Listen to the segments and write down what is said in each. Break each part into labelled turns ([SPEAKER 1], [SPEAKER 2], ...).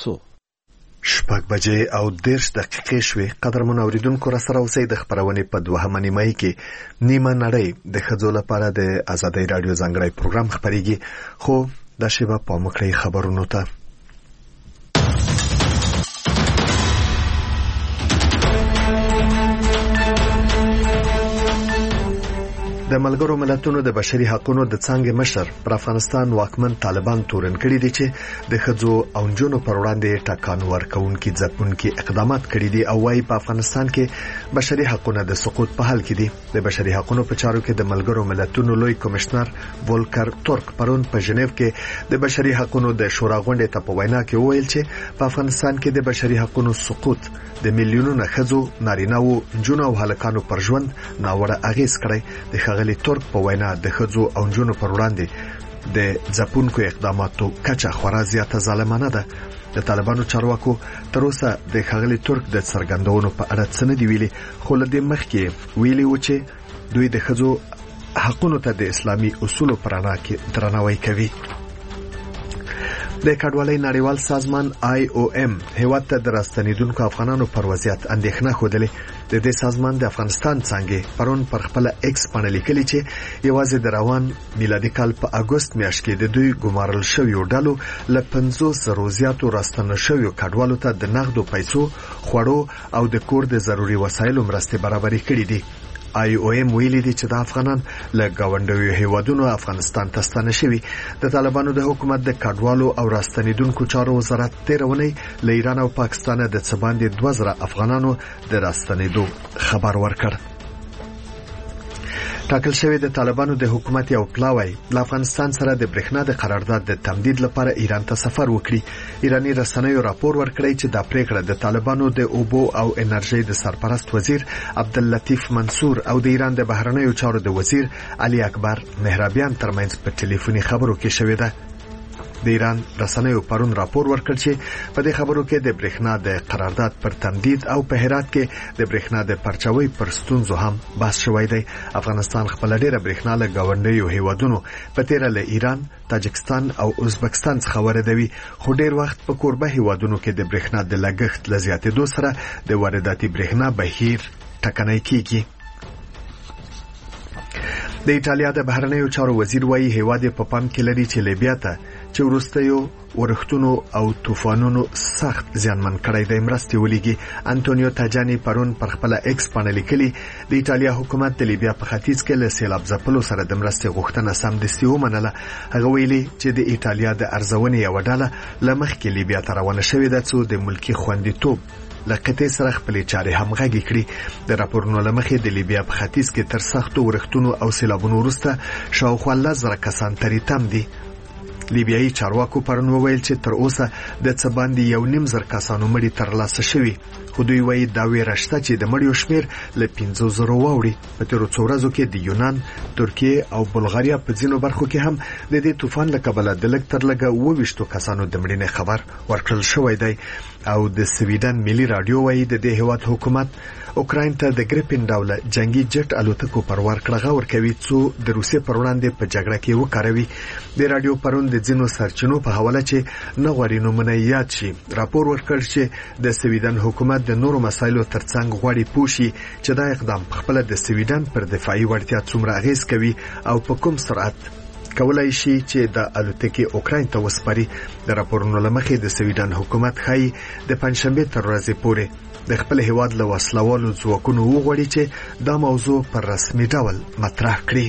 [SPEAKER 1] سو
[SPEAKER 2] 6:10 شوې. قدرمن اوریدونکو را سره اوسئ. د خبرونې په دوهمه نیمه کې نیمه نړۍ د ښځو لپاره د آزادۍ رادیو ځانګړی پروګرام خبرېږي، خو دا شیبه په مکړی خبرونو ته. د ملګرو ملتونو د بشري حقوقو د څنګه مشر پر افغانستان واکمن طالبان تورن کړي دي چې د ښځو او نجونو پر وړاندې ټاکان ورکوونکي ځپونکي اقدامات کړي دي او وايي په افغانستان کې بشري حقوقو د سقوط په حال کې دي. د بشري حقوقو په چارو کې د ملګرو ملتونو لوی کمشنر ولکر تورک پرون په ژنیو کې د بشري حقوقو د شورا غونډې ته په وینا کې وویل چې په افغانستان کې د بشري حقوقو سقوط د میلیونونو ښځو، نارینه‌و، نجونو او هلکانو پر ژوند ناوړه اغیز کړی. د ښاغلي تورک په وینا د ښځو او نجونو پر وړاندې د ځپونکو اقداماتو کچه خورا زیاته ظالمانه ده. د طالبانو چارواکو تر اوسه د ښاغلي تورک د څرګندونو په اړه څه نه دی ویلي، خو له دې مخکې ویلي و چې دوی د ښځو حقوقو ته د اسلامي اصولو پر رڼا کې درناوی کوي. د کډوالۍ نړیوال سازمان IOM هیواد ته د راستنیدونکو افغانانو پر وضعیت اندېښنه خوده. د دې سازمان د افغانستان څنګه پرون پر خپل ایکس باندې لیکلي چې یوازې د روان میلادي کال په اگست میاشت کې د دوی ګمارل شویو ډلو ل 500 زیاتو راستنه شویو کډوالو ته د نغدو پیسو، خوړو او د کور د ضروري وسایلو مرستې برابرې کړې دي. IOM ویلي دي چې د افغانان له گاونډیو هیوادونو افغانستان ته ستانه شوي. د طالبانو د حکومت د کډوالو او راستنیدونکو چارو وزارت تیرونی له ایران او پاکستان د څه باندې 2000 افغانانو د راستنیدو خبر ورکړ. ټاکل شوی د طالبانو د حکومت یو پلاوی له افغانستان سره د برېښنا د قرارداد د تمدید لپاره ایران ته سفر وکړي. ایرانی رسنیو راپور ورکړی چې دا پریکړه د طالبانو د اوبو او انرژي د سرپرست وزیر عبداللطیف منصور او د ایران د بهرنیو چارو د وزیر علي اکبر مهرابیان ترمنځ په ټلیفوني خبرو کې شوې ده. د ایران رسنیو پرون راپور ورکړ چې په دې خبرو کې د برېښنا د قرارداد پر تمدید او په هرات کې د برېښنا د پرچاوي پر ستونزو هم بحث شوی دی. افغانستان خپل ډیره برېښنا له گاونډیو هیوادونو په تیر له ایران، تاجکستان او ازبکستان څخه واردوي، خو ډیر وخت په کوربه هیوادونو کې د برېښنا د لګښت لزیاتېدو سره د وارداتي برېښنا بهیر ټکنی کیږي. د ایټالیا د بهرنیو چارو وزیر وايي هیواد په پام کې لري چې لیبیا ته چې وروستیو ورښتونو او طوفانونو سخت زیانمن کړی دی مرستې ولېږي. انټونیو تاجانی پرون پر خپل ایکس باندې لیکلي د ایټالیا حکومت د لیبیا په ختیځ کې له سیلاب ځپلو سره د مرستې غوښتنه سمدستي ومنله. هغه ویلي چې د ایټالیا د ارزونې یو ډله له مخکې لیبیا ته روانه شوې ده څو د ملکی خوندیتوب لقطې سره خپلې چارې همغږې کړي. د راپورونو له مخې د لیبیا په ختیځ کې تر سختو ورښتونو او سیلابونو وروسته شاوخوا 10,000 کسان ترې تم دي. لیبیایي چارواکو پرون وویل چې تر اوسه د څه باندې 1.5 کسانو مړي ترلاسه شوي، خو دوی وایي دا ویره شته چې د مړیو شمیر له 5,000 واوړي. په تیرو څو ورځو کې د یونان، ترکیه او بلغاریا په ځینو برخو کې هم د دې طوفان له کبله د لږ تر لږه 22 کسانو د مړینې خبر ورکړل شوی دی. او د سویډن ملي رادیو وایي د دې هیواد حکومت اوکراین ته د ګریپین ډوله جنگي جټ الوتکو پر ورکړه ورکوي څو د روسیې پر وړاندې په جګړه کې وکاروي. د رادیو پرون د ځینو سرچینو په حواله چې نه غواړي نومونه یاد شي راپور ورکړ چې د سویډن حکومت د نورو مسایلو ترڅنګ غواړي پوښي چې دا اقدام په خپل د سویډن پر دفاعي وړتیا څومره اغیز کوي او په کوم سرعت کولای شي چې د الوتکې اوکراین ته وسپاري. د راپورونو لمخې د سویډن حکومت ښایي د پنځشنبه تر ورځې پورې د خپل هیواد له وسلوالو ځواکونو وغواړي چې دا موضوع پر رسمي ډول مطرح کړي.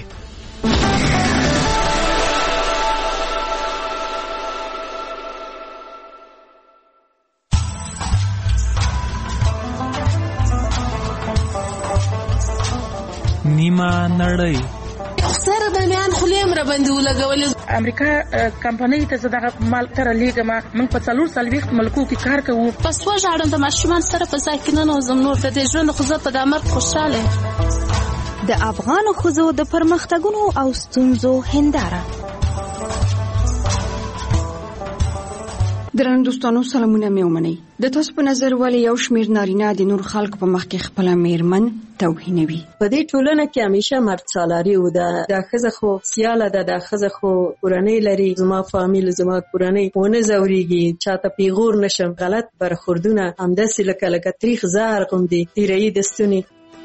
[SPEAKER 1] نیمه نړۍ
[SPEAKER 3] سره د میان خلیم را باندې ولګولې.
[SPEAKER 4] امریکا کمپنۍ ته زداغه مال تر لیګه من په 440 ملکو کې کار کوو.
[SPEAKER 3] پس وژاړم د ماشومان سره په ځای کې نه نوزم نور د دې ژوند خو زه په دامر خوشاله.
[SPEAKER 5] د افغان ښځو د پرمختګونو او ستونزو هنداره درنو دوستانو سلامونه مې ومنئ. د تاسو په نظر ولې یو شمېر نارینه د نور خلکو په مخ کې خپله میرمن توهینوي؟
[SPEAKER 6] په دې ټولنه کې همیشه مرد سالاري و. دا ښځه خو سیاله ده، دا ښځه خو کورنۍ لري، زما فامیل زما کورنۍ ونه ځورېږي، چاته پیغور نشم. غلط برخوردونه همداسې لکه تریخ زهر غوندې تیرهیي د ستوني.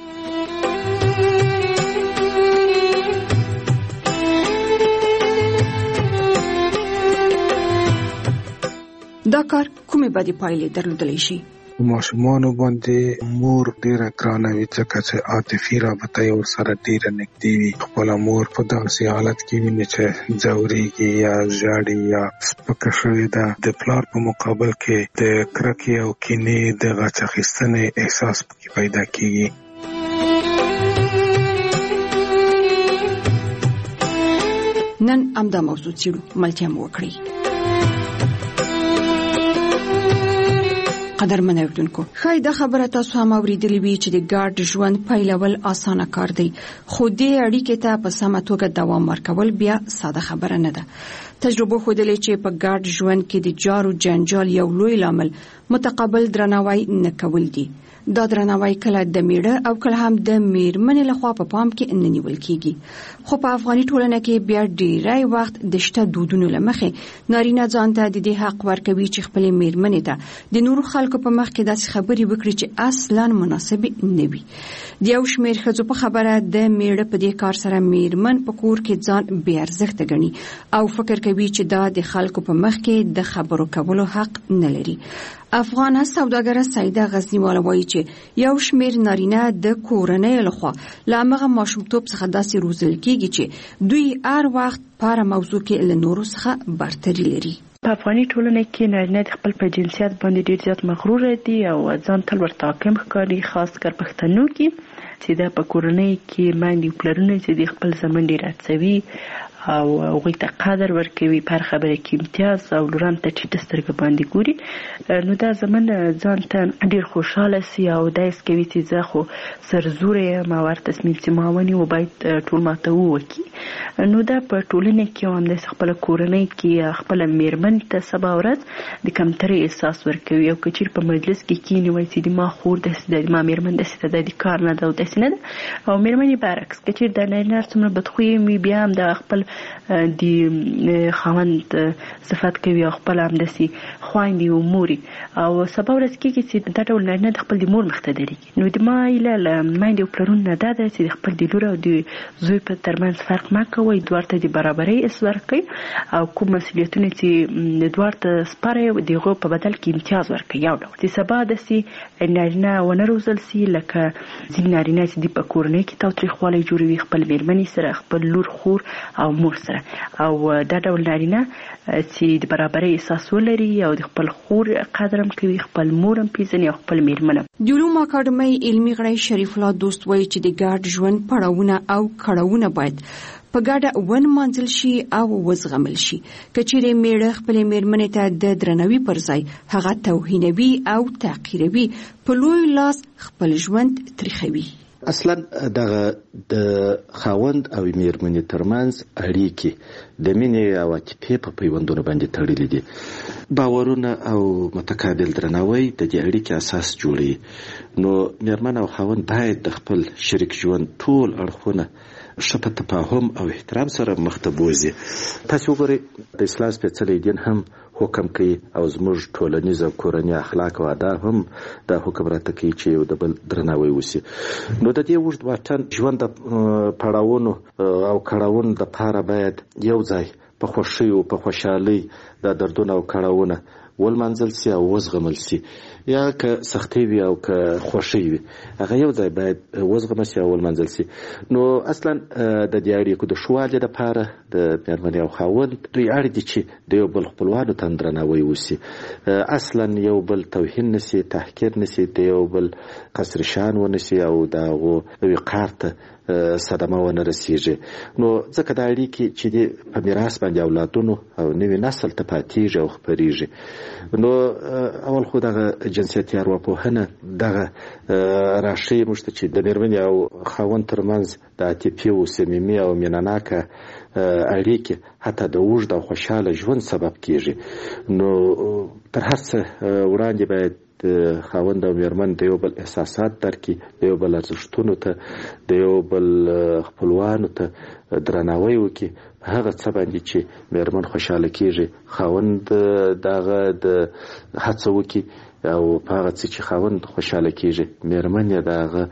[SPEAKER 5] دا کار کومې بدې پایلې درلودلی شي؟
[SPEAKER 7] ماشومانو باندې مور ډیره ګرانه وي، ځکه چې عاطفي رابطه یې ورسره ډیره نږدې وي. خپله مور په داسې حالت کې ویني چې ځورېږي یا ژاړي یا سپکه شوې ده. د پلار په مقابل کې د کرکې او کینې د غچ اخیستنې احساس پکې پیدا کېږي.
[SPEAKER 5] نن همدا موضوع څېړو، ملتیا مو وکړئ. قدرمن اوریدونکو، ښایي دا خبره تاسو هم اورېدلې وي چې د ګډ ژوند پیلول اسانه کار دی، خو دې اړیکې ته په سمه توګه دوام ورکول بیا ساده خبره نه ده. تجربه ښودلې چې په ګډ ژوند کې د جار او جنجال یو لوی لامل متقابل درناوی نه کول دي. دا درناوی کله د میړه او کله هم د میرمنې لخوا په پام کې نه نیول کیږي. خو په افغاني ټولنه کې بیا ډیری وخت د شته دودونو له مخې نارینه ځان ته د دې حق ورکوي چې خپلې میرمنې ته د نورو خلکو په مخ کې داسې خبرې وکړي چې اصلا مناسبې نه وي. د یو شمېر ښځو په خبره د میړه په دې کار سره میرمن په کور کې ځان بې ارزښته ګڼي او فکر کوي چې دا د خلکو په مخ کې د خبرو کولو حق نه لري. افغانه سوداګره سیده غزنیواله وایي چې یو شمېر نارینه د کورنۍ لخوا له همغه ماشومتوب څخه داسې روزل کېږي چې دوی هر وخت په هره موضوع کې له نورو څخه برتري لري.
[SPEAKER 8] په افغاني ټولنه کې نارینه د خپل په جنسیت باندې ډېر زیات مغرور دي او ځان تل ورته حاکم ښکاري، خاص کر پښتنو کې چې دا په کورنۍ کې میندې او پلرونه چې د خپل زامن ډېر هڅوي او هغوی ته قدر ورکوي، په هر خبره کې امتیاز او لوران ته ټیټه سترګه باندې ګوري. نو دا زمن ځان ته ډېر خوشحاله سي او دا حس کوي چې زه خو سرزوره یم او هر تصمیم چې ما ونیو باید ټول ماته ووکي. نو دا په ټولنه کې همداسې خپله کورنۍ کې خپله میرمن ته سبا ورځ د کمترۍ احساس ورکوي او که چېرې په مجلس کې کښېني وایي چې د ما خور داسې ده، د ما میرمن داسې ده، دا د کار نه ده او داسې نه ده. او میرمن یې برعکس، که چېرې د نارینه هر څومره بدخویه وي بیا هم د خپل د خاوند صفت کوي او خپل همداسې خویندې او موري او سبا ورځ کېږي چې دا ډول نارینه د خپل د مور مخ ته درېږي. نو د ما هیله له میندې او پلرونو نه دا ده چې د خپل د لور او د زوی په ترمنځ فرق مه کوئ، دواړو ته د برابرۍ حس ورکوئ او کوم مسؤلیتونه چې دواړو ته سپاره د هغو په بدل کې امتیاز ورکوئ. یو ډول چې سبا داسې نارینه ونه روزل سي لکه ځینې نارینه چې د په کورنۍ کې تاوتریخوالی جوړوي خپل میرمنې سره، خپل لور، خور او مور سره. او دا ډول نارینه چې د برابرۍ احساس ولري او د خپل خور قدر هم کوي، خپل مور هم پیژني او خپل میرمن هم.
[SPEAKER 5] د علومو اکاډمۍ علمي غړی شریف الله دوست وایي چې د ګډ ژوند پړاوونه او کړاوونه باید په ګډه ونمانځل شي او وزغمل شي. که چیرې میړه خپلې میرمنې ته د درناوي پر ځای هغه توهینوي او تحقیروي، په لوی لاس خپل ژوند تریخوي.
[SPEAKER 9] اصلا دغه د خاوند او میرمنې ترمنځ اړیکې د مینې او عاطفې په پیوندونو باندې تړلې دي. باورونه او متقابل درناوی د دې اړیکې اساس جوړوي. نو میرمن او خاوند باید د خپل شریک ژوند ټول اړخونه ښه په تفاهم او احترام سره مخ ته بوځي. تاسو وګورئ د اسلام سپېڅلی دین هم حکم کوي او زموږ ټولنیز او کورني اخلاق او آداب هم دا حکم راته کوي چې یو د بل درناوی وشي. نو د دې اوږد واټن ژوند د پړاوونو او کړاوونو دپاره باید یو ځای په خوښیو په خوشحالۍ دا دردونه او کړاوونه ولمانځل سي او وزغمل سي، یا که سختۍ وي او که خوښۍ وي هغه یو ځای باید وزغمل سي او ولمانځل سي. نو اصلا د دې اړیکو د ښه والي دپاره د میرمنې او خاوند دوی اړ دي چې د یو بل خپلوانو ته درناوی وسي، اصلا یو بل توهین نسي، تحقیر نسي، د یو بل قصر شان ونسي او د هغو وقار ته صدمه ونه رسیږي. نو ځکه دا اړیکې چې د په میراث باندې اولادونو او نوي نسل ته پاتېږي او خپرېږي. نو اول خو دغه جنسیتي ارواپوهنه دغه راښیي موږ ته چې د مېرمنې او خاوند ترمنځ د عاطفي او صمیمي او مینهناکه اړیکې حتی د اوږد او خوشحاله ژوند سبب کېږي. نو تر هر څه وړاندې باید خاوند او مېرمن د یو بل احساسات درکړي، د یو بل ارزښتونو ته، د یو بل خپلوانو ته درناوی وکړي. هغه څه باندې چې مېرمن خوشحاله کېږي خاوند دغه د هڅه وکړي، او په هغه څه چې خاوند خوشحاله کېږي مېرمن یې دغه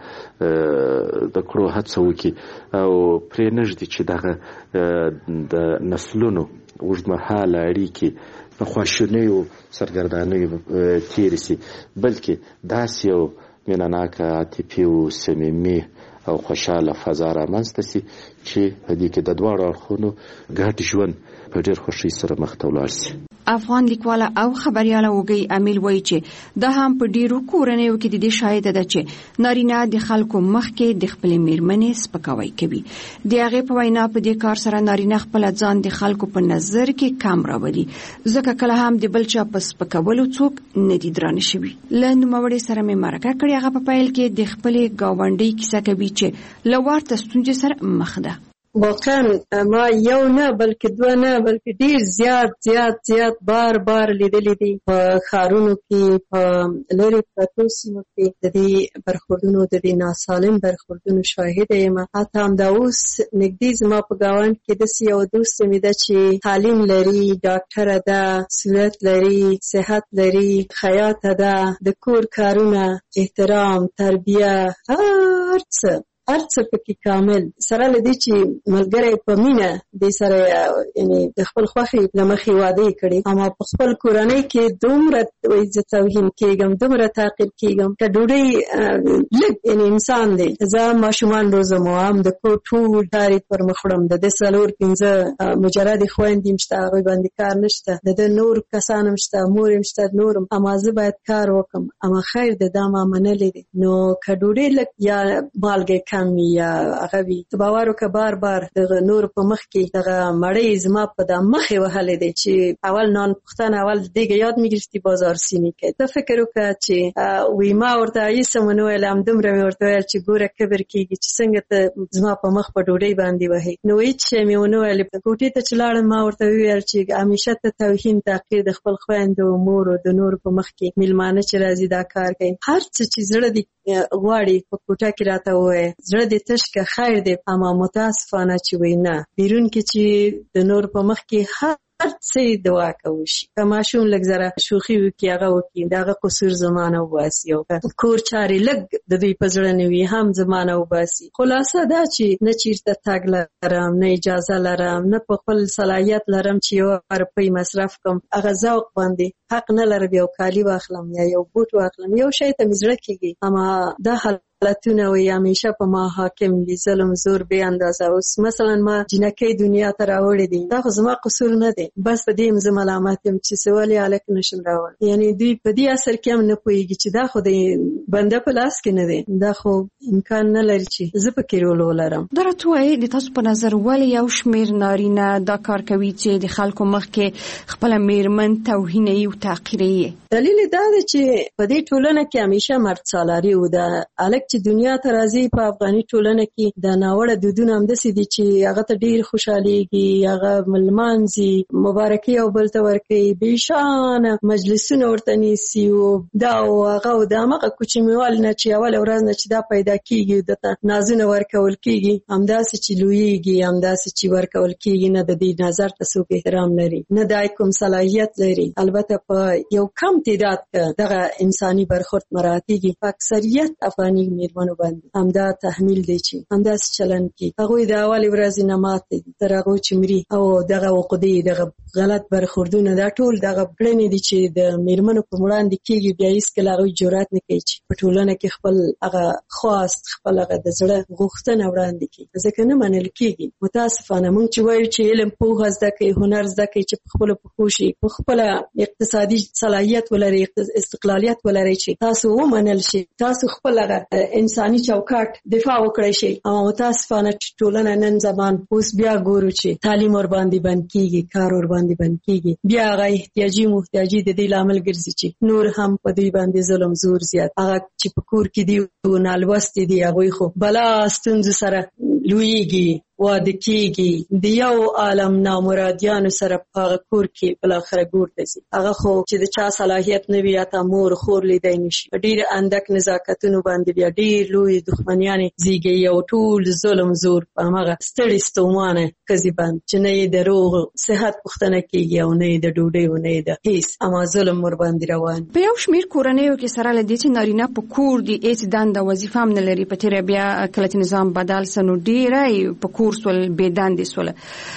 [SPEAKER 9] د کړو هڅه وکړي، او پرې نږدې چې دغه د نسلونو اوږدمهاله اړیکې په خواشینیو سرګردانیو تېرې سي، بلکې داسې یو مینهناکه عاطفي او صمیمي او خوشحاله فضا رامنځته سي چې په دې کې د دواړو اړخونو ګډ ژوند په ډېر خوښۍ سره مخ ته ولاړ سي.
[SPEAKER 5] افغان لیکواله او خبرياله وګي امیل وایي چې د هم په ډیرو کورنیو کې د دې شاهد ده چې نارینه د خلکو مخ کې د خپل میرمنې سپکاوی کوي. د هغه په وینا په دې کار سره نارینه خپل ځان د خلکو په نظر کې کم راوړي، ځکه کله هم د بل چا په سپکولو څوک نه دي درانه شوي. لنډ موړې سره مې مرکه کړې، هغه په پیل کې د خپل گاونډي کیسه کوي چې لوړ ستونزې سره مخ ده.
[SPEAKER 6] واقعا ما یو نه بلکې دوه نه بلکې ډیر زیات بار لیدلې دي په ښارونو کې، په لرې پرتو سیمو کې د دې برخوردونو، د دې ناسالم برخوردونو شاهده یم. حتی همدا اوس نږدې زما په ګاونډ کې داسې یو دوست مې ده چې تعلیم لري، ډاکټره ده، صورت لري، صحت لري، خیاطه ده، د کور کارونه، احترام، تربیه، هر څه پکې کامل سره لدی چې ملګری په مینه د سره یعنی د خپل خوښي لمخې واده کړي. اما په خپل کورنۍ کې دومره عزت توهین کېږم، دومره تعقیب کېږم که ډوډۍ لږ یعنی انسان دی. زه ماشومان روزم او هم د کور ټول کاري پر مخ وړم، د 4-5 مجرد خویندې مشته، هغوی باندې کار نشته، د نور کسان مشته، مور مشته، نورم، اما زه باید کار وکم. اما خیر د دا ما منلې دي. نو که ډوډۍ لږ یا مالګه یا هغه وي ته باور وکړه بار دغه نور په مخ کې دغه مړۍ زما په د مخې وهلې دی چې اول نان پختن اول دیګه یاد میګرستی بازار سینې کې. ته فکر وکړه چې وی ما ورته ایسه منو علم دومره ورته ویل چې ګوره کبر کېږي چې څنګه ته زما په مخ په ډوډۍ باندې وهې. نو هیڅ شی مې ونه ویل. کوټې ته چې لاړم ما ورته ویل چې همیشه ته توهین تحقیر د خپل خویندو مور او د نور په مخ کې میلمانه چې راځي دا کار کوي. هر څه چې زړه دی غواړي په کوټه کې راته وایي، زړه دې تش که خیر دی. اما متاسفانه چې وای نه، بیرون کې چې د نور په مخ کې هر څه دعا کوي شي. که ماشوم لږ زره شوخي وکړي هغه وکړي، دغه قصور زمانه وباسي، او کور چارې لږ د دوی په زړه نه وي هم زمانه وباسي. خلاصه دا چې نه چیرته تګ لرم، نه اجازه لرم، نه په خپل صلاحیت لرم چې یو روپۍ مصرف کوم. هغه ذوق باندې حق نه لرم یو کالي واخلم یا یو بوټ واخلم، یو شی ته مې زړه کېږي. اما دا حالتونه وي همیشه په ما حاکم دي، ظلم زور بې اندازه. اوس مثلا ما جنکۍ دنیا ته راوړې دي، دا خو زما قصور نه دی، بس په دې یم زه ملامت یم چې څه ولې هلک نشم راوړی. یعنی دوی په دې اثر کې هم نه پوهېږي چې دا خو د بنده په لاس کې نه دی، دا خو امکان نه لري چې زه پکې رول ولرم.
[SPEAKER 5] دا راته وایي د تاسو په نظر ولې یو شمېر نارینه دا کار کوي چې د خلکو مخ کې خپله میرمن توهینوي او تحقیروي؟
[SPEAKER 6] دلیل دا دی چې په دې ټولنه کې همیشه مرد سالاري و. د هلک چې دنیا ته راځي په افغاني ټولنه کې د ناوړه دودونه همداسې دي چې هغه ته ډېر خوشحالېږي، هغه ملمانځي، مبارکي یو بل ته ورکوي، بېشانه مجلسونه ورته نیسي، او دا او هغه او د همغه کوچنیوال نه چې اوله ورځ نه چې دا پیدا کېږي دته نازونه ورکول کېږي، همداسې چې لویېږي، همداسې چې ورکول کېږي. نه د دې نظر ته څوک احترام لري، نه د کوم صلاحیت لري. البته په یو کم تعداد کې دغه انساني برخورد مراعاتېږي. په اکثریت افغاني میرمنو باندې همدا تحمیل دی چې همداسې چلند کوي. هغوی د اولې ورځې نه ماتې دي تر هغو چې مري، او دغه عقدې، دغه غلط برخوردونه، دا ټول دغه کړنې دي چې د میرمنو په وړاندې کېږي. بیا هېڅکله هغوی جرأت نه کوي چې په ټولنه کې خپل هغه خواست، خپل هغه د زړه غوښتنه وړاندې کړي، ځکه نه منل کېږي. متاسفانه موږ چې وایو چې علم پوهه زده کوي، هنر زده کوي، چې په خپلو پښو شي، په خپله اقتصادي صلاحیت ولري، استقلالیت ولري، چې تاسو ومنل شي، تاسو خپل هغه انساني چوکاټ دفاع وکړی شي. او متاسفانه ټولنه نن زمان اوس بیا ګورو چې تعلیم ور باندې بند کیږي، کار ور باندې بند کیږي، بیا هغه احتیاجي محتاجي د دې لامل ګرځي چې نور هم په دوی باندې ظلم زور زیات. هغه چې په کور کې دی او نالوستي دي هغوی خو بلا ستونزو سره لویږي، واده کیږي، د یو عالم نامرادیانو سره په هغه کور کې بالاخره ګور ته ځي. هغه خو چې د چا صلاحیت نه وي یا تا مور خور لیدای نشي، ډېر اندک نزاکتونو باندې بیا ډېر لوی دښمنیانې زیږي او ټول ظلم زور په هغه ستړي ستومانه ښځې باندې چې نه یې د روغ صحت پوښتنه کیږي او نه یې د ډوډۍ او نه یې د هیڅ، اما ظلم ور باندې روان.
[SPEAKER 5] په یو شمېر کورنیو کې سره له دې چې نارینه په کور دي هیڅ دنده وظیفه هم نه لري، په تېره بیا کله چې نظام بدل سه نو ډېری په کور سول بې دندې سوله.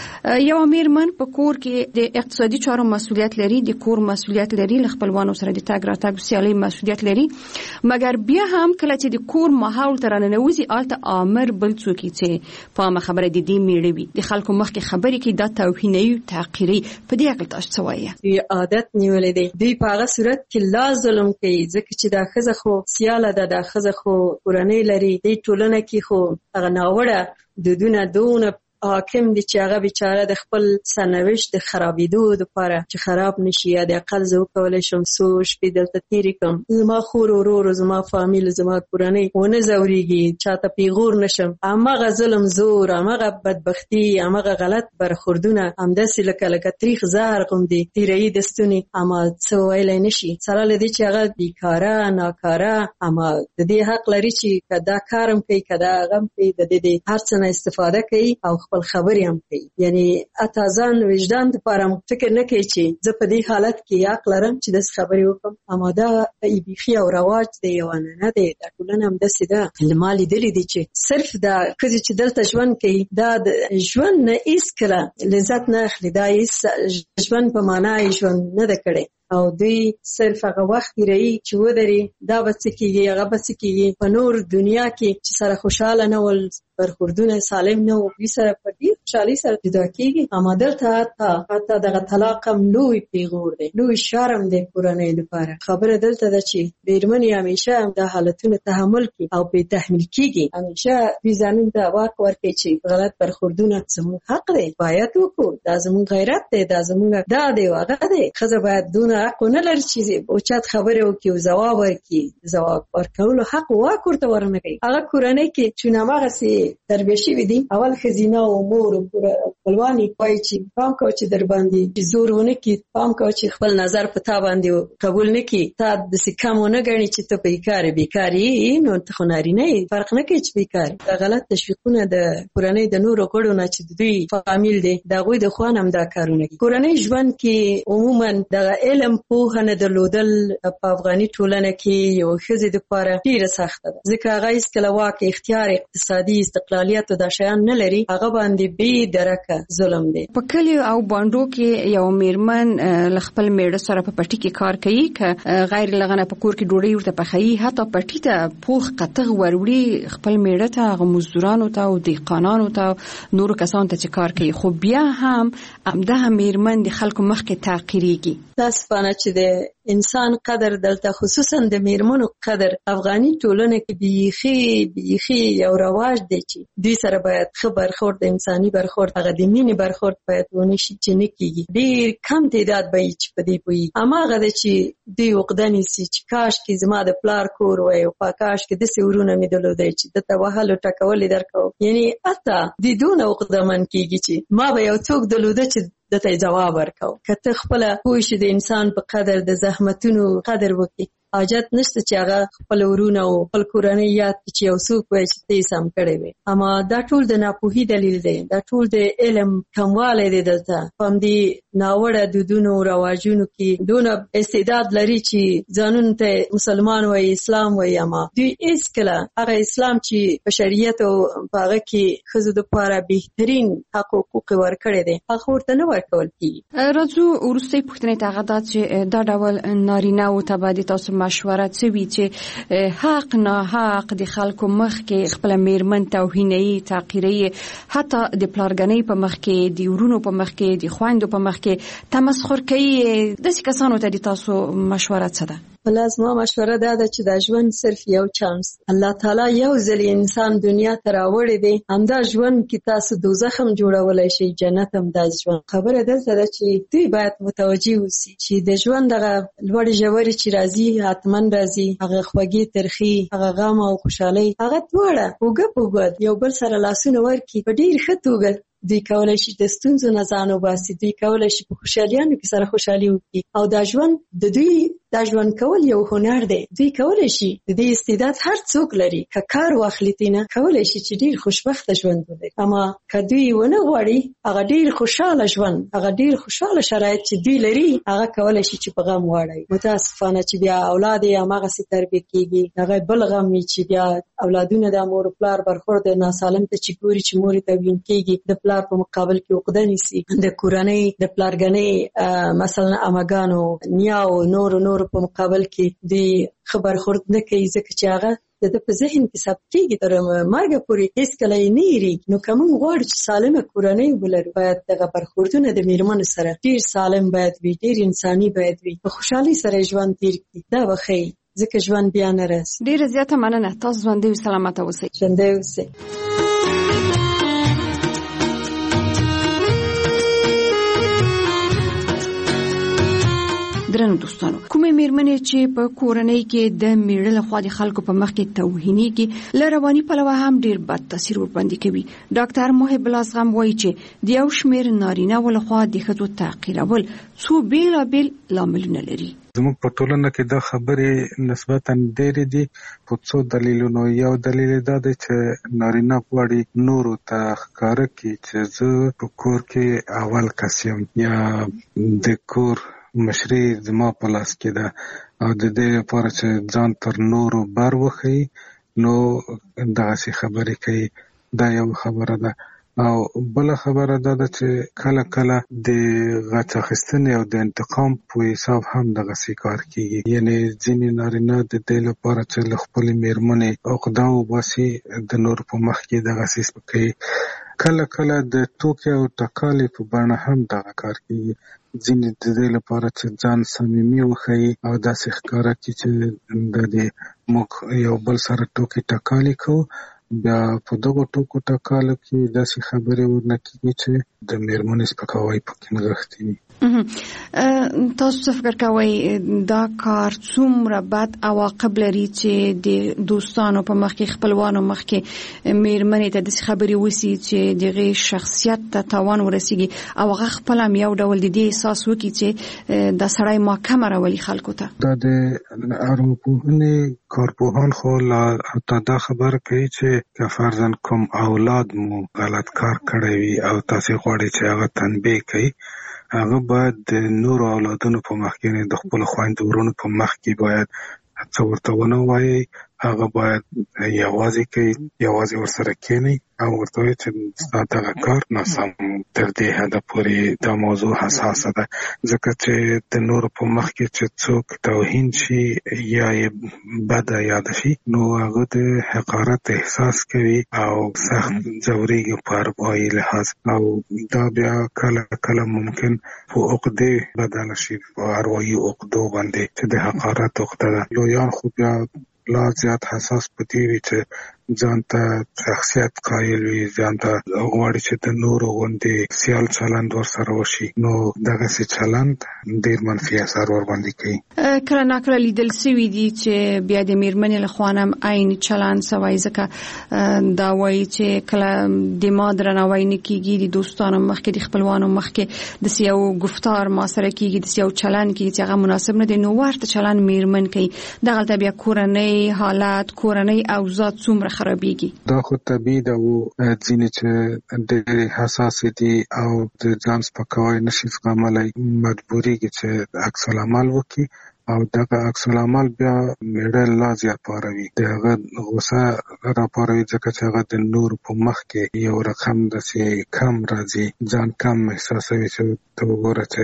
[SPEAKER 5] یو میرمن په کور کې د اقتصادي چارو مسؤلیت لري، د کور مسؤلیت لري، له خپلوانو سره د تګ راتګ سیالي مسؤلیت لري، مګر بیا هم کله چې د کور ماحول ته راننوځي هلته امر بل څوک چې په عامه خبره د دې میړه وي، د خلکو مخکې خبرې کوي، دا توهیني تحقیري. په دې اړه تاسو څه وایي؟
[SPEAKER 6] عادت نیولې دی دوی په هغه صورت کې لا ظلم کوي، ځکه چې دا ښځه خو سیاله ده، دا ښځه خو کورنۍ لري، دې ټولنه کې خو هغه ناوړه دودونه دونه حاکم دي چې هغه بیچاره د خپل سرنوشت د خرابېدو لپاره چې خراب نشي، یا د اقل زه وکولی شم څو شپې دلته تېرې کړم، زما خور ورور زما فامیل زما کورنۍ ونه ځورېږي، چاته پیغور نشم. همغه ظلم زور، همغه بدبختي، همغه غلط برخوردونه همداسې لکه تریخ زهر غوندې تېروي د ستوني، اما څه ویلی نشي. سره له دې چې هغه بیکاره ناکاره، اما د دې حق لري چې که دا کار هم کوي که دا هغه هم کوي، د دې هر څه نه استفاده کوي او خپل خبرې هم کوي. یعنی اته ځان وجدان دپاره فکر نه کوي چې زه په دې حالت کې حق لرم چې داسې خبرې وکړم. اما دا بیخي او رواج دی، یو عنعنه دی، دا ټولنه همداسې ده. ما لیدلي دي چې صرف دا ښځې چې دلته ژوند کوي دا د ژوند نه هېڅکله لذت نه اخلي، دا هېڅ ژوند په معنا یې ژوند نه ده کړی، او دوی صرف هغه وخت تېروي چې ودري دا به څه کېږي هغه به څه کېږي. په نور دنیا کې چې سره خوشحاله نه ول، برخوردونه سالم نه و، دوی سره په ډېر خوشحالۍ سره جدا کېږي. اما دلته حتی دغه طلاق هم لوی پیغور دی، لوی شرم دی کورنۍ لپاره. خبره دلته ده چې مېرمنې همیشه هم دا حالتونه تحمل کړي او پرې تحمیل کېږي، همیشه دوی ځانونو ته واک ورکړي چې غلط برخوردونه زموږ حق دی، باید وکړو، دا زموږ غیرت دی، دا زموږ دا دی او هغه دی. ښځه باید دونه حق ونه لري چې اوچت خبرې وکړي او ځواب ورکړي، ځواب ورکولو حق واک ورته ورنه کوي. هغه کورنۍ کې چې هماغسې تربیه شوي دي، اول ښځینه او مور او خپلوانې وایي چې پام کوه چې در باندې زور ونه کړي، پام کوه چې خپل نظر په تا باندې قبول نه کړي، تا داسې کم ونه ګڼي چې ته بیکار یې، نو ته خو نارینه یې، فرق نه کوي چې بیکار. دا غلط تشویقونه د کورنۍ د نورو غړو نه چې د دوی فامیل دی د هغوی د خوا هم دا کارونه کوي. کورنۍ ژوند کې عموما دغه علم پوهه نه درلودل په افغاني ټولنه کې یو ښځې دپاره ډېره سخته ده، ځکه هغه هېڅکله واک، اختیار، اقتصادي استقلالیت او دا شیان نه لري، هغه باندې بې درکه ظلم دی.
[SPEAKER 5] په کلیو او بانډو کې یو میرمن له خپل میړه سره په پټي کې کار کوي، که غیر لغنه په کور کې ډوډۍ ورته پخوي، حتی پټي ته پوخ قطغ وروړي خپل میړه ته، هغه مزدورانو ته او دهقانانو ته، نورو کسانو ته چې کار کوي، خو بیا هم همدغه میرمن د خلکو مخکې تعقیریږي.
[SPEAKER 6] متاسفانه چې د انسان قدر دلته خصوصا د میرمنو قدر افغاني ټولنه کې بیخي یو رواج دی چې دوی سره باید ښه برخورد، د انساني برخورد، هغه د مینې برخورد باید ونه شي، چې نه کېږي. ډېر کم تعداد به وي چې په دې پوهېږي. هماغه ده چې دوی عقده نیسي چې کاش کې زما د پلار کور وی او کاش کې داسې ورونه مې درلودی چې دته وهل او ټکول یې درکوم. یعنې حتی دوی دونه عقدهمن کېږي چې ما به یو څوک درلوده چې دته جواب ورکاو. که ته خپله پوه شې د انسان په قدر، د زحمتونو قدر وکړي، حاجت نشته چې هغه خپل ورونه او خپل کورنۍ یاد کړي چې یو څوک وایي چې ته یې سم کړی وې. اما دا ټول د ناپوهي دلیل دی، دا ټول د علم کموالی دی. دلته په همدې ناوړه دودونو او رواجونو کې دونه استعداد لري چې ځانونو ته مسلمان وایي، اسلام وایي، اما دوی هېڅکله هغه اسلام چې په شریعت او په هغه کې ښځو دپاره بهترین حق حقوق ورکړی دی، هغه ورته نه ورکول کېږي.
[SPEAKER 5] راځو وروستۍ پوښتنې ته، هغه دا چې دا ډول نارینه‌و ته باید تاسو مشوره څه وي چې حق ناحق د خلکو مخ کې خپل میرمن توهینوي، تعقیروي، حتی د پلارګنۍ په مخ کې، د ورونو په مخ کې، د خویندو په مخ کې تمسخر کوي، داسې کسانو ته د تاسو مشوره څه ده؟
[SPEAKER 6] بل زما مشوره دا ده چې دا ژوند صرف یو چانس الله تعالی یو ځل انسان دنیا ته راوړی دی. همدا ژوند کې تاسو دوزخ هم جوړولای شئ، جنت هم. دا ژوند خبره دلته ده چې دوی باید متوجه اوسي چې د ژوند دغه لوړې ژورې چې راځي حتما راځي، هغه خوږې ترخي، هغه غم او خوشحالي، هغه دواړه اوږه په اوږه یو بل سره لاسونه ورکړي په ډېر ښه توګه. دوی کولای شي د ستونزو نه ځان وباسي، دوی کولای شي په خوشحالیانو کې سره خوشحالي وکړي. او دا ژوند د دوی دا ژوند کول یو هنر دی. دوی کولای شي د دې استعداد هر څوک لري که کار واخلي تینه کولای شي چې ډیر خوشبخته ژوند ولري. اما که دوی ونه غواړي هغه ډیر خوشاله ژوند، هغه ډیر خوشاله شرایط چې دوی لري هغه کولای شي چې په غم واړي. متاسفانه چې بیا اولاد یې هماغسې تربیه کیږي، هغه بل غم وي چې بیا اولادونه د مور او پلار برخورد ناسالم ته چې ګوري چې مور ته وین کیږي، د پلار په مقابل کې عقده نیسي، د کورنۍ د پلارګنۍ مثلا اماګانو نیاو نور په مقابل کې د خبر خورد نه کوي، ځکه چې هغه د په ذهن کې ثبت کېږي تر مرګ پورې هیڅ کله یې نه هېرېږي. نو که موږ غواړو چې سالمه کورنۍ ولرو باید دغه برخوردونه د میرمنو سره ډېر سالم باید وي، ډېر انساني باید وي، په خوشحالۍ سره ژوند تېر کړي. دا به ښایي ځکه ژوند بیا نه راسي.
[SPEAKER 5] ډېره زیاته مننه. تاسو ژوندی او سلامته اوسئ.
[SPEAKER 6] ژوندی اوسئ.
[SPEAKER 5] درنو دوستانو، کومې میرمنې چې په کورنۍ کې د میړه لخوا د خلکو په مخ کې توهینېږي له رواني پلوه هم ډیر بد تاثیر ورباندې کوي. ډاکټر محب الله زغم وایي چې د یو شمېر نارینه ولخوا د ښځو تعقیرول څو بیلابیل لاملونه لري.
[SPEAKER 7] زموږ په ټولنه کې دا خبرې نسبتا ډېرې دي په څو دلیلونو. یو دلیل دا دی چې نارینه غواړي نورو ته ښکاره کړي چې زه په کور کې اول کس یم یا د کور مشري زما په لاس کې ده، او د دې لپاره چې ځان تر نورو بر وښیي نو دغسې خبرې کوي. دا یو خبره ده. او بله خبره دا ده چې کله کله د غچ اخیستنې او د انتقام په حساب هم دغسې کار کېږي. یعنې ځینې نارینه د دې لپاره چې له خپلې مېرمنې عقده وباسي د نورو په مخ کې دغسې سپکوي. کله کله د ټوکې او ټکالې په بڼه هم دغه کار کېږي. ځینې د دې لپاره چې ځان صمیمي وښیي او داسې ښکاره کړي چې د موږ یو بل سره ټوکې ټکالې کوو، بیا په دغو ټوکو ټکالو کې داسې خبرې ورنه کېږي چې د مېرمنې سپکاوی پکې نغښتی وي.
[SPEAKER 5] تاسو څه فکر کوئ دا کار څومره بد عواقب لري چې د دوستانو په مخ کې خپلوانو مخ کې مېرمنې ته داسې خبرې وسي چې د هغې شخصیت ته تاوان ورسیږي او هغه خپله هم یو ډول د دې احساس وکړي چې دا سړی محکمه راولي خلکو ته؟
[SPEAKER 7] دا د ارواپوهنې کارپوهان خو حتی دا خبره کوي چې که فرضاً کوم اولاد مو غلط کار کړی وي او تاسې غواړئ چې هغه تنبیه کوي، هغه باید د نورو اولادونو په مخ کې، د خپلو خویندو ورونو په مخ کې باید څه ورته ونه وایي. هغه باید یوازې کوي، یوازې ورسره کېنئ او ورته وایي چې ستا دغه کار ناسم. تر دې حده پورې دا موضوع حساسه ده، ځکه چې د نورو په مخ کې چې څوک توهین شي یا یې بده یاده شي نو هغه د حقارت احساس کوي او سخت ځورېږي په اروايي لحاظ، او دا بیا کله کله ممکن په عقدې بدله شي، په اروايي عقدو باندې چې د حقارت عقده ده. لویان خو بیا لا زیات حساس پدې وي چې ځان ته شخصیت قایل وي، ځان ته غواړي چې د نورو غوندې سیال چلند ورسره وشي، نو دغسې چلند ډېر منفي اثر ورباندې کوي.
[SPEAKER 5] کله ناکله لیدل سوي دي چې بیا د مېرمنې له خوا هم عین چلند سوی، ځکه دا وایي چې کله د ما درناوی نه کېږي د دوستانو مخکې د خپلوانو مخکې داسې یو گفتار ما سره کېږي، داسې یو چلند کېږي چې هغه مناسب نه دی، نو ورته چلند مېرمن کوي. دغلته بیا کورنۍ حالت، کورنۍ اوضاع څومره خرابېږي. دا
[SPEAKER 7] خو طبیعي ده. ځینې چې ډېرې حساسې دي او د ځان سپکاوی نشي زغملی مجبورېږي چې عکس العمل وکړي او دغه عکس العمل بیا میړه لا زیات پاروي، د هغه غوسه راپاروي، ځکه چې هغه د نورو په مخ کې یو رقم داسې کم راځي، ځان کم احساسوي چې ته وګوره چې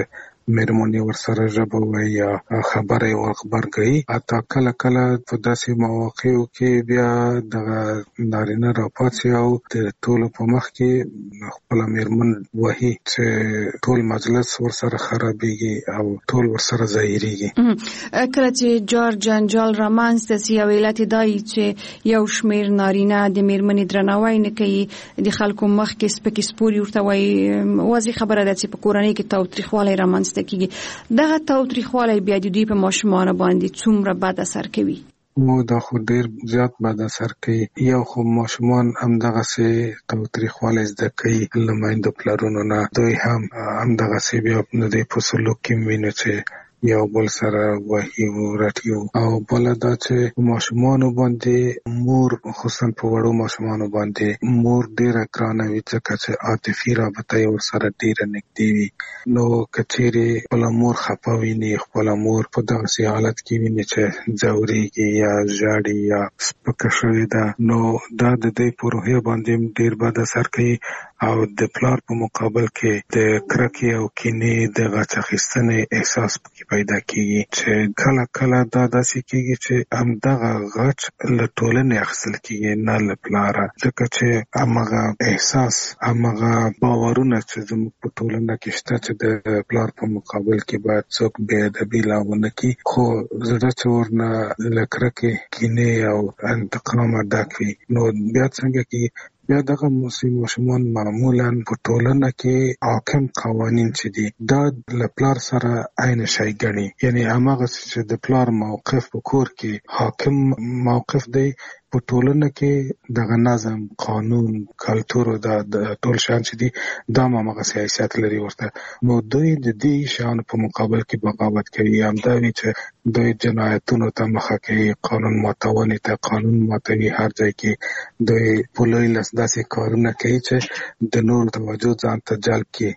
[SPEAKER 7] مېرمنې ورسره ژبه وایي یا خبرې ورغبرګوي. حتی کله کله په داسې مواقعو کې بیا دغه نارینه راپاڅي او د ټولو په مخ کې خپله مېرمن وهي چې ټول مجلس ورسره خرابېږي او ټول ورسره ظاهرېږي.
[SPEAKER 5] کله چې جار جنجال رامنځته سي او علت دا وي چې یو شمېر نارینه د مېرمنې درناوی نه کوي، د خلکو مخ کې سپکې سپورې ورته وایي، واضح خبره ده چې په کورنۍ کې تاوتریخوالی رامنځته کېږي. دغه تاوتریخوالی بیا د دوی په ماشومانو باندې څومره بد اثر کوي؟
[SPEAKER 7] دا خو ډیر زیات بد اثر کوي. یو خو ماشومان همدغسې تاوتریخوالی زده کوي له میندو پلرونو نه. دوی هم همدغسې بیا د دوی په سلوک کې وینو چې یو بل سره وهي ورټي. او بله دا چې ماشومانو باندې مور، خصوصا په وړو ماشومانو باندې مور ډیره ګرانه وي، ځکه چې عاطفي رابطه یې ورسره ډیره نږدې وي. نو که چیرې خپله مور خفه ویني، خپله مور په دغسې حالت کې ویني چې ځورېږي یا ژاړي یا سپکه شوې ده، نو دا د دوی په روحیه باندې ډیر بد اثر کوي. او د پلار په مقابل کې د کرکې او کینې د غچ اخیستنې احساس پکې پیدا کیږي، چې کله کله دا داسې کیږي چې همدغه غچ له ټولنې اخیستل کیږي، نه له پلاره. ځکه چې همغه احساس، همغه باورونه چې زموږ په ټولنه کې شته چې د پلار په مقابل کې باید څوک بې ادبي لا ونه کړي، خو زړه چې ورنه له کرکې، کینې او انتقامه ډک وي، نو بیا څنګه کیږي؟ بیا دغه ماشومان معمولا په ټولنه کې حاکم قوانین چې دي دا له پلار سره عین شی ګڼي. یعنی هماغه چې د پلار موقف په کور کې حاکم موقف دی، په ټولنه کې دغه نظم، قانون، کلتور او د ټول شیان چې دي دا هماغه حیثیت لري ورته. نو دوی د دې شیانو په مقابل کې بغاوت کوي. همدا وي چې دوی جنایتونو ته مخه کوي، قانون ماتونې ته قانون ماتوي. هر ځای کې دوی په لوی لاس داسې کارونه کوي چې د نورو توجه ځان ته جلب کړي،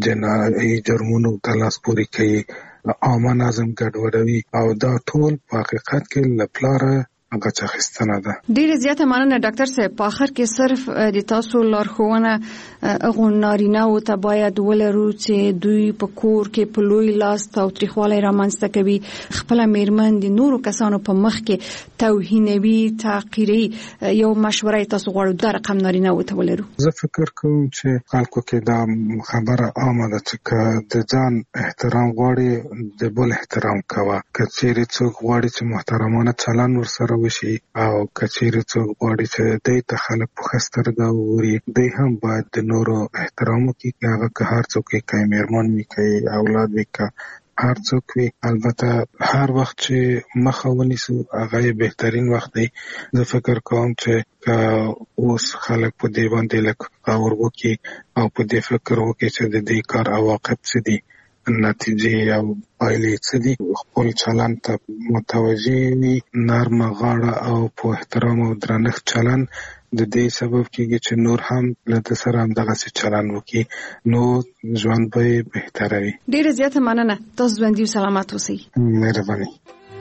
[SPEAKER 7] جنایي جرمونو ته لاس پورې کوي، عامه نظم ګډوډوي. او دا ټول په حقیقت کې له پلاره هغه څه اخیستنه ده.
[SPEAKER 5] ډیره زیاته مننه ډاکټر صاحب. په اخر کې صرف د تاسو لارښوونه هغو نارینه‌و ته باید ولرو چې دوی په کور کې په لوی لاس تاوتریخوالی رامنځته کوي، خپله مېرمن د نورو کسانو په مخ کې توهینوي، تحقیروي. یو مشوره تاسو غواړو دا رقم نارینه‌و ته ولرو؟
[SPEAKER 7] زه فکر کوم چې خلکو کې دا خبره عامه ده چې که د ځان احترام غواړي د بل احترام کوه. که چیرې څوک غواړي چې محترمانه چلند ورسره وشي او که چیرې څوک غواړي چې دوی ته خلک په ښه سترګه وګوري، دوی هم باید د نورو احترام وکړي. هغه که هر څوک وي، که مېرمن وي، که اولاد وي، که هر څوک وي. البته هر وخت چې مخه ونیسو هغه یې بهترین وخت دی. زه فکر کوم چې که اوس خلک په دې باندې لږ غور وکړي او په دې فکر وکړي چې د دې کار عواقب څه دي، نتیجې او پایلې څه دي، خپل چلند ته متوجه وي، نرمه غاړه او په احترام او درنښت چلند د دې سبب کېږي چې نور هم له ده سره همدغسې چلند وکړي، نو ژوند به یې بهتره وي.
[SPEAKER 5] ډېره زیاته مننه. تاسو ژوندي او سلامت اوسئ.
[SPEAKER 7] مهرباني.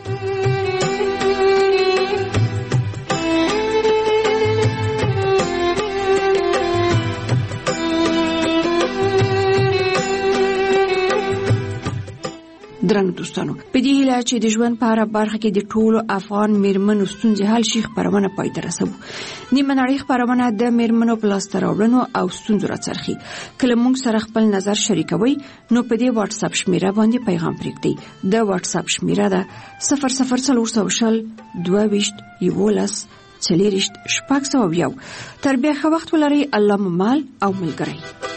[SPEAKER 5] درنو دوستانو، په دې هیله چې د ژوند په هره برخه کې د ټولو افغان مېرمنو ستونزې حل شي، خپرونه پای ته رسوو. نیمه نړۍ خپرونه د مېرمنو په لاسته راوړنو او ستونزو راڅرخي. کله موږ سره خپل نظر شریکوئ نو په دې واتس اپ شمیره باندې پیغام پرېږدئ. د واتس اپ شمیره ده 0040 22 11 40 601. تر بیا ښه وخت ولرئ. الله مو مال او ملګری.